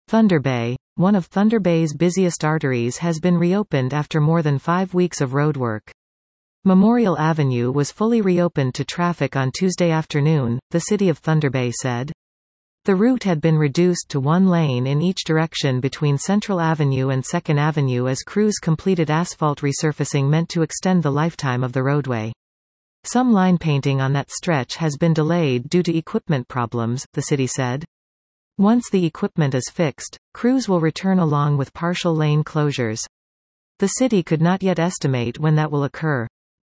Thunder Bay, one of Thunder Bay's busiest arteries, has been reopened after more than 5 weeks of roadwork. Memorial Avenue was fully reopened to traffic on Tuesday afternoon, the City of Thunder Bay said. The route had been reduced to one lane in each direction between Central Avenue and 2nd Avenue as crews completed asphalt resurfacing meant to extend the lifetime of the roadway. Some line painting on that stretch has been delayed due to equipment problems, the city said. Once the equipment is fixed, crews will return along with partial lane closures. The city could not yet estimate when that will occur.